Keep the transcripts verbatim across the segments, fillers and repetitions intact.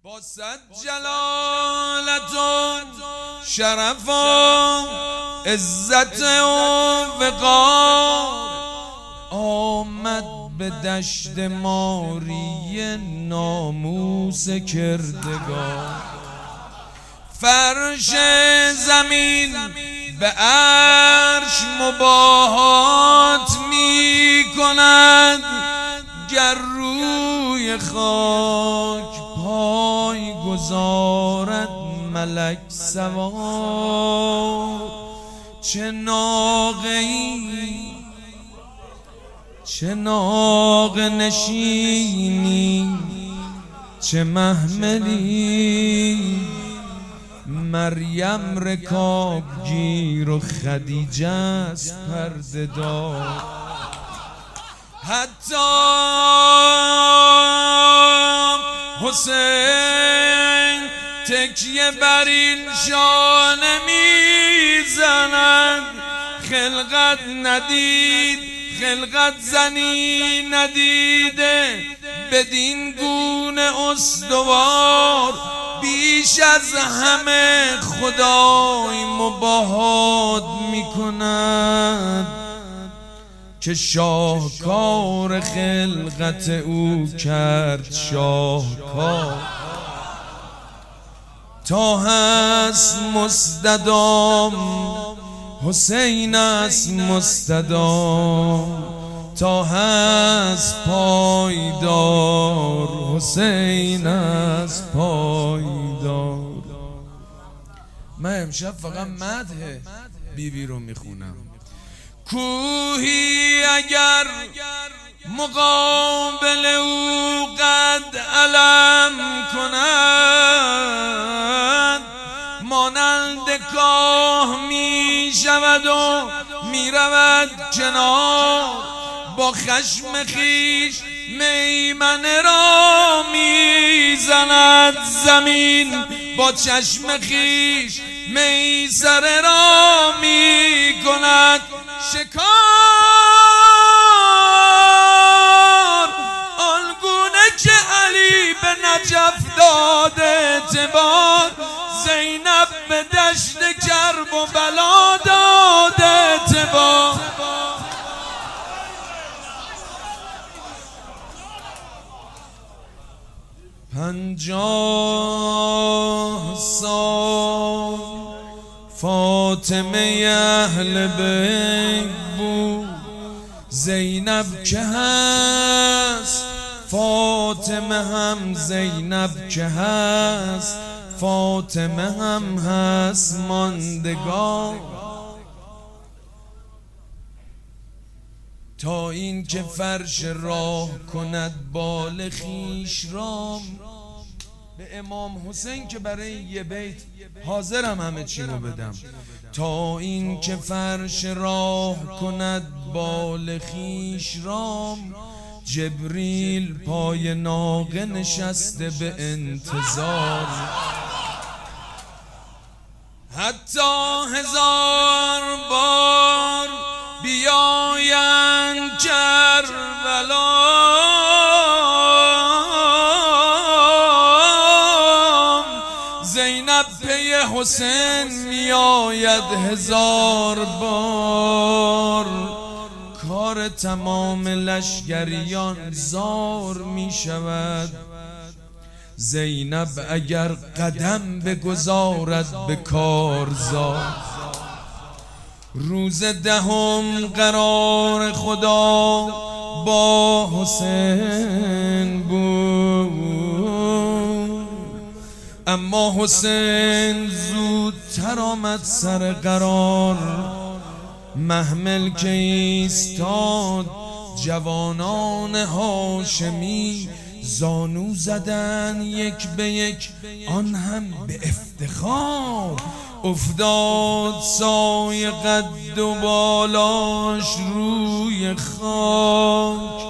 با صد جلالت و شرف و عزت و وقار آمد به دشت ماری ناموس کردگار. فرش زمین به عرش مباهات می کند، گر روی خاک پای گذارد ملک سوار. چه ناقه‌ای چه ناقه نشینی چه محملی، مریم رکاب گیر و خدیجه است پرده دار. حتی حسین تکیه بر این شانه میزند، خلقت ندید خلقت زنی ندیده بدین گونه استوار. بیش از همه خدای مباهات میکند که شاهکار خلقت او کرد شاهکار. تا هست مستدام حسین است مستدام، تا هست پایدار حسین است پایدار. من امشب فقط مدح بیبی رو میخونم. کوهی اگر مقابل او قد علم کند، مانند کاه می شود و می رود کنار. با خشم خیش میمنه را می زند زمین، با چشم خیش میسره را می کند شکار. آنگونه که علی به نجف داد اعتبار، زینب به دشت کرب و بلا داد اعتبار. پنجاه سال فاطمه اهل بیت بود، زینب که هست فاطمه هم زینب که هست فاطمه هم هست ماندگار. تا این که فرش راه کند بال خیش رام. به امام حسین که برای یه بیت حاضرم همه چی رو بدم. تا این که فرش راه کند بال خیش رام، جبریل پای ناقه نشسته به انتظار. حتی هزار بار بیاین کربلا، زینب پی حسین میآید هزار بار. کار تمام لشکریان زار می شود، زینب اگر قدم بگذارد به کارزار. روز دهم قرار خدا با حسین بود، اما حسین زودتر آمد سر قرار. محمل که ایستاد جوانان هاشمی زانو زدن یک به یک، آن هم به افتخار. افتاد سایه قد و بالاش روی خاک،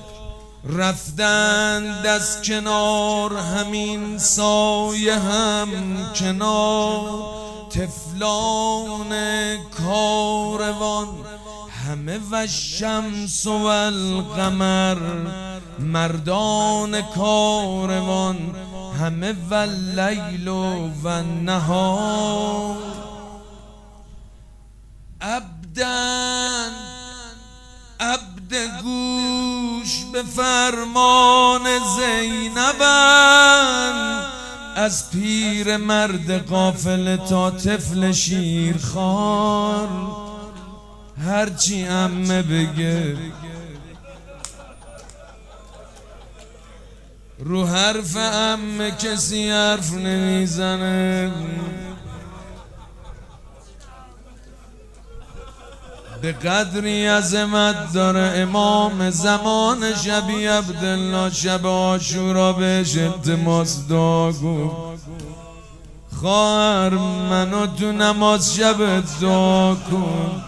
رفتند از کنار همین سایه هم کنار. طفلان کاروان همه و شمس و القمر، مردان کاروان همه واللیل و النهار عبدن عبد گوش به فرمان زینبن، از پیر مرد قافله تا طفل شیرخوار، هرچی عمه بگه رو حرف عمه کسی حرف نمیزنه. به قدری عظمت داره امام زمان شبی عبدالله، شب عاشورا بهش التماس دعا گفت خواهر منو تو نماز شب دعا کن.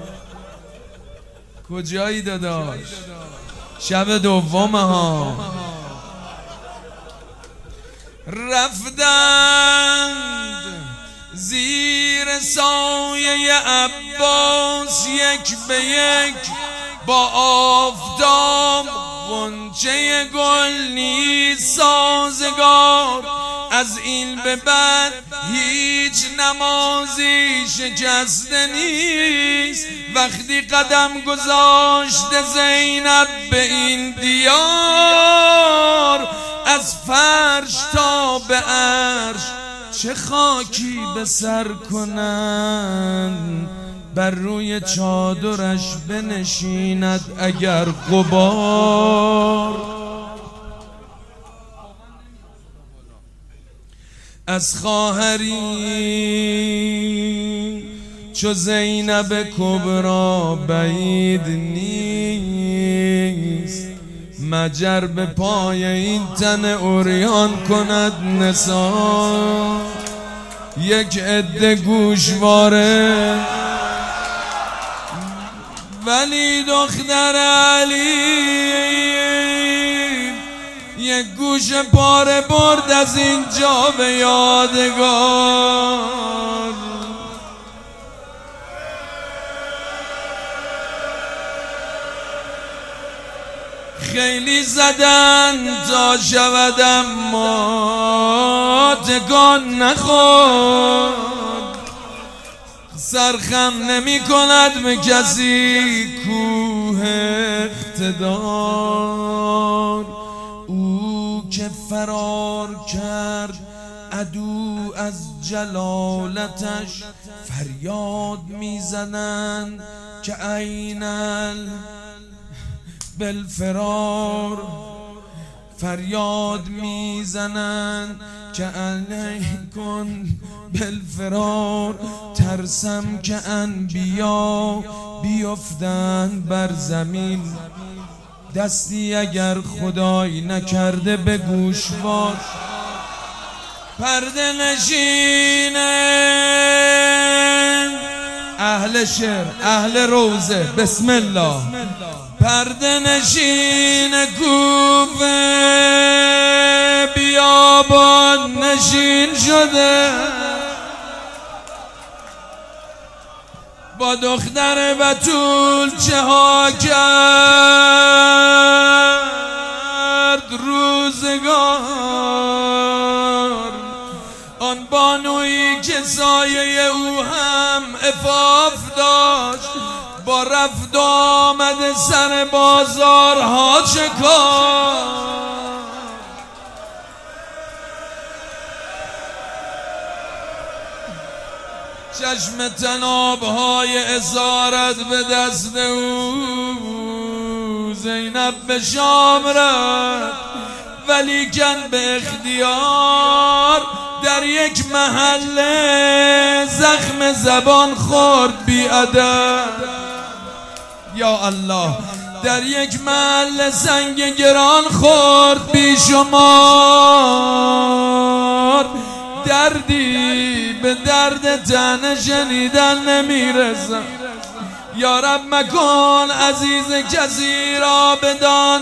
کجایی داداش؟ شب دومه ها. رفتند زیر سایه عباس یک به یک، با آفتاب غنچه گل نیست سازگار. از این به بعد هیچ نمازی شکسته نیست. وقتی قدم گذاشت زینب به این دیار، از فرش تا به عرش چه خاکی به سر کنن، بر روی چادرش بنشیند اگر غبار. از خواهری چو زینب کبرا بعید نیست، مجر به پای این تن عریان کند نثار. یک عده گوشواره ولی دختر علی یک گوش پاره برد از اینجا به یادگار. خیلی زدن تا شود اما تکان نخورد، سرخم نمی کند به کسی کوه اقتدار. او که فرار کرد عدو از جلالتش، فریاد میزنند که عینل بالفرار. فریاد میزنن که علیکن بالفرار. ترسم که انبیا بیفتن بر زمین، دستی اگر خدای نکرده به گوشوار. پرده نشین اهل شعر اهل روزه بسم الله. پرده نشین کوفه بیابان نشین شده، با دختر بتول چه ها کرد روزگار. آن بانویی که سایه او هم عفاف داشت، با رفت آمد سر بازارها چه کار. چشم تنابهای اسارت به دست او، زینب به شام رفت ولیکن به اختیار. در یک محله زخم زبان خورد بی ادب، یا الله. در یک محله سنگ گران خورد بی شمار. دردی به درد تن شنیدن نمیرسم. یا رب مکن عزیز کسی را بدان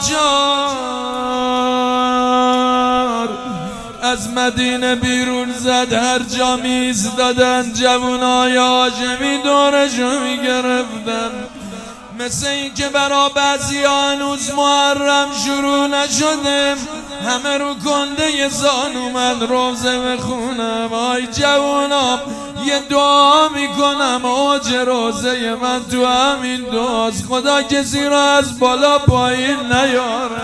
دوچار. از مدینه بیرون زد، هر جا میز دادن جوانای هاشمی دورشو میگرفتن، مثل این که برا بعضی هنوز محرم شروع نشده. همه رو کنده زانو من روزه بخونم. آی جوانم یه دعا میکنم اوج روزه من تو همین دعاست، خدا کسی را از بالا پایین نیاره.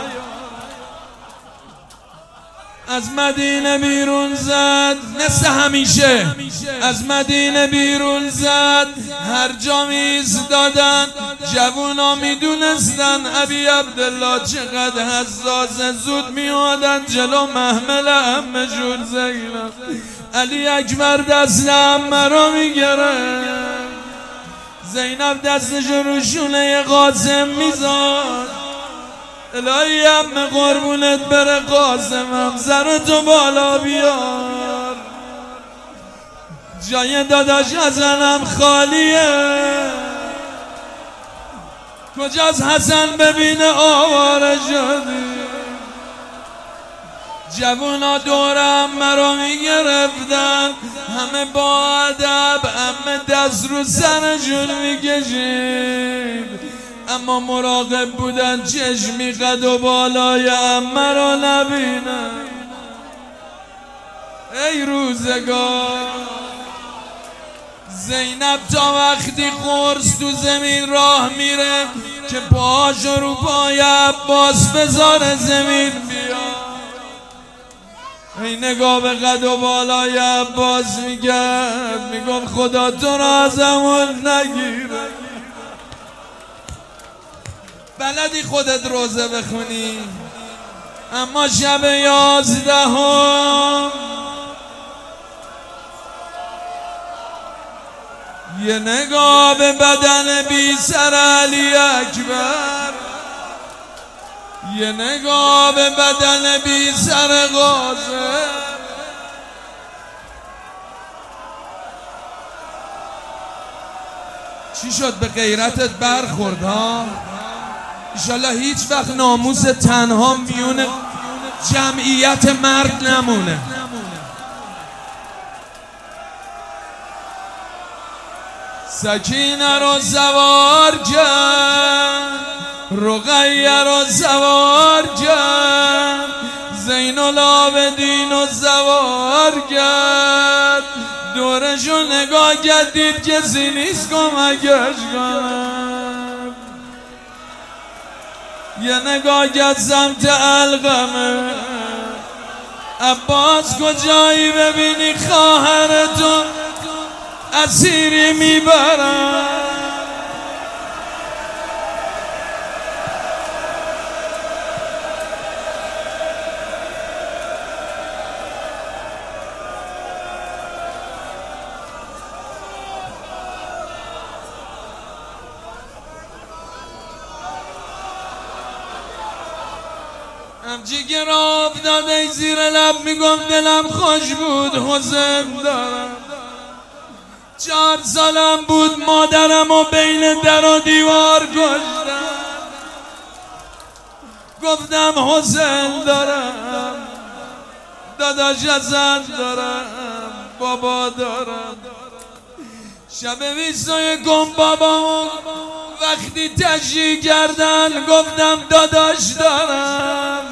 از مدینه بیرون زد مثل همیشه، از مدینه بیرون زد، هر جا میایستادن جوونا میدونستن ابی عبدالله چقدر حساسه، زود میادن جلو محمل عمه جون زینب. علی اکبر دست عمه رو میگره، زینب دستش رو شونه قاسم میذاد. الهی عمه قربونت بره قاسمم، زرتو بالا بیار، جای داداش حسنم خالیه. کجاست حسن ببینه آواره شدی. جوونا دور عمه رو میگرفتن، همه با ادب، عمه دست رو سرشون میکشید، اما مراقب بودن چشمی قد و بالای عمه رو نبینن. ای روزگار زینب تا وقتی قرص تو زمین راه میره که پاشو رو پای عباس بذاره زمین بیا. ای نگاه به قد و بالای عباس میگرد، میگم خدا تو را ازمون نگیره. بلدی خودت روزه بخونی، اما شب یازدهم یه نگاه به بدن بی سر علی اکبر، یه نگاه به بدن بی سر قاسم. چی شد به غیرتت برخورد ها؟ ایشالله هیچ وقت ناموس تنها میون جمعیت مرد نمونه. سکینه رو سوار کرد، رقیه رو سوار کرد، زین العابدین رو سوار کرد. دورشو نگاه کردید کسی نیست کمکش کنم. یه نگاه کرد سمت علقمه، عباس کجایی ببینی خواهرتو اسیری میبرن. جگر افتاده زیر لب میگم دلم خوش بود حسین دارم. چهار سالم بود مادرم و بین در و دیوار کشتم. گفتم حسین دارم، داداش حسن دارم، بابا دارم. شب بیست و یکم بابامو وقتی تشییع کردن گفتم داداش دارم.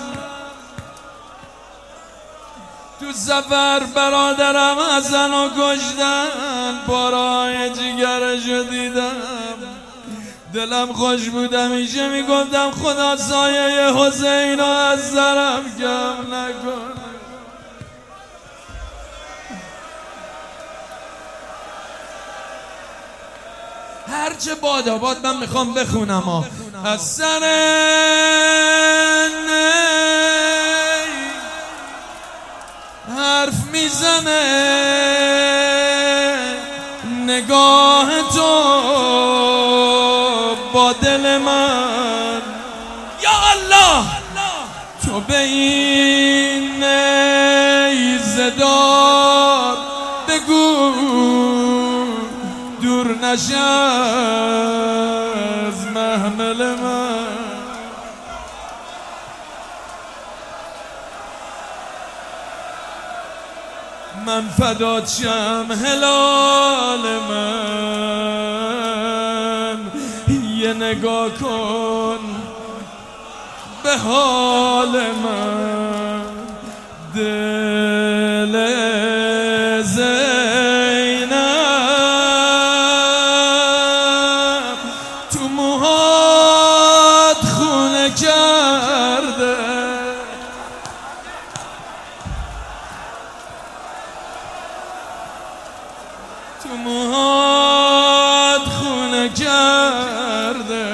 تو سفر برادرم حسن رو کشتن، پارهای جگرشو دیدم، دلم خوش بود. همیشه میگفتم خدا سایه حسین رو از سرم کم نکنه. هرچه باداباد من میخوام بخونم ها. از سر حرف میزنه نگاه تو با دل من. یا الله تو به این نیزه دار بگو دور نشه از محمل من. من فدات شم هلال من، یه نگاه کن به حال من. تو موهات خونه کرده،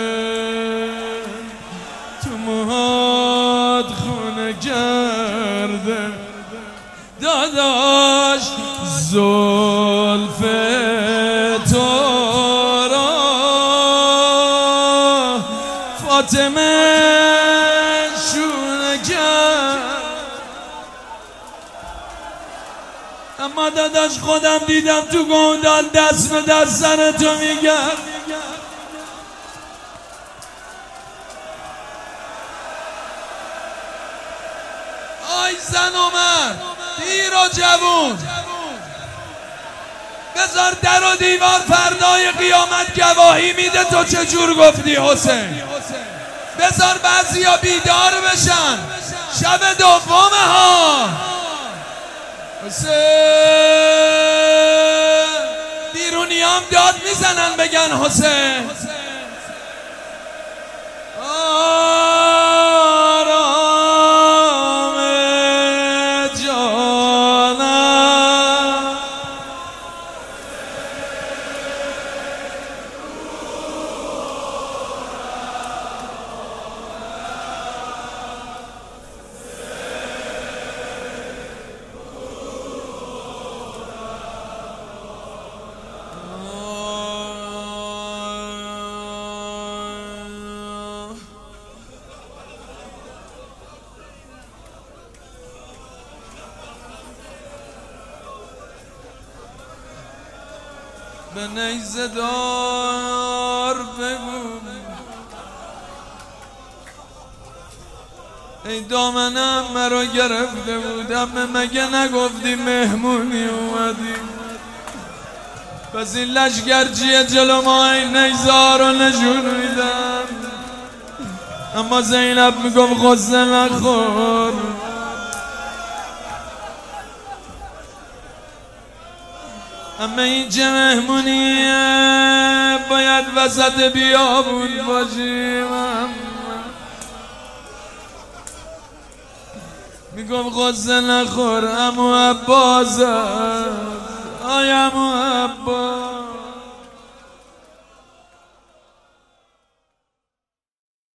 تو موهات خونه کرده داداش زلف تو را فاطمه شونه کرد. اما داداش خودم دیدم تو گودال دست به دست سر تو میگرد. آی زن و مرد، پیر و جوون، بذار در و دیوار فردای قیامت گواهی میده تو چجور گفتی حسین. بذار بعضیا بیدار بشن شب دومه ها. حسین بیرونی هم داد میزنن بگن حسین. به نیزه دار بگو ای دامنم مرا گرفته بودم، مگه نگفتی مهمونی اومدی؟ پس این لشگرچیه جلو ما این نیزه رو نشون میدم. اما زینب میگم غصه نخور، اما این چه مهمونیه باید وسط بیابون باشیم. میگم غصه نخور عمو عباس، آی عمو عباس.